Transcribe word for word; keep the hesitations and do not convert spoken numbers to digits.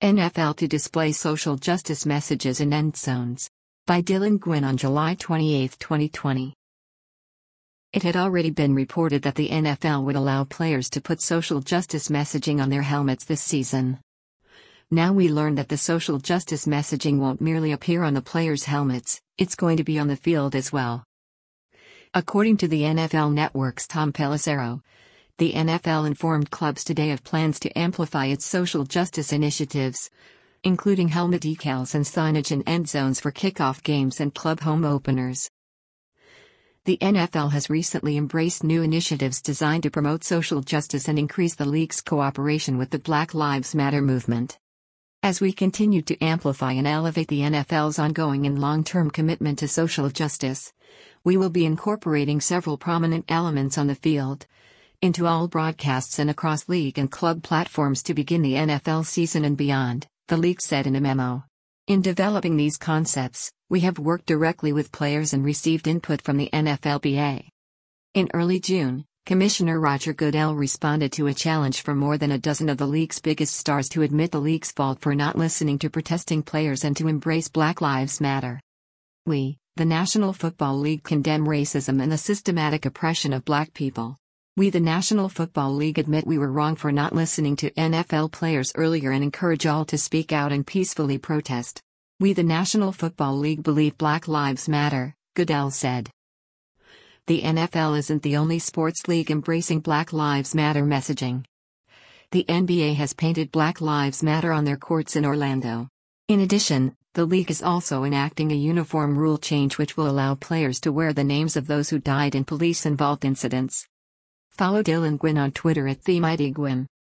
N F L to display social justice messages in end zones. By Dylan Gwynn on July twenty-eighth, twenty twenty. It had already been reported that the N F L would allow players to put social justice messaging on their helmets this season. Now we learn that the social justice messaging won't merely appear on the players' helmets, it's going to be on the field as well. According to the N F L Network's Tom Pelissero, the N F L informed clubs today of plans to amplify its social justice initiatives, including helmet decals and signage in end zones for kickoff games and club home openers. The N F L has recently embraced new initiatives designed to promote social justice and increase the league's cooperation with the Black Lives Matter movement. As we continue to amplify and elevate the N F L's ongoing and long-term commitment to social justice, we will be incorporating several prominent elements on the field into all broadcasts and across league and club platforms to begin the N F L season and beyond, the league said in a memo. In developing these concepts, we have worked directly with players and received input from the N F L P A. In early June, Commissioner Roger Goodell responded to a challenge from more than a dozen of the league's biggest stars to admit the league's fault for not listening to protesting players and to embrace Black Lives Matter. We, the National Football League, condemn racism and the systematic oppression of black people. We, the National Football League, admit we were wrong for not listening to N F L players earlier and encourage all to speak out and peacefully protest. We, the National Football League, believe Black Lives Matter, Goodell said. The N F L isn't the only sports league embracing Black Lives Matter messaging. The N B A has painted Black Lives Matter on their courts in Orlando. In addition, the league is also enacting a uniform rule change which will allow players to wear the names of those who died in police-involved incidents. Follow Dylan Gwynn on Twitter at TheMightyGwynn.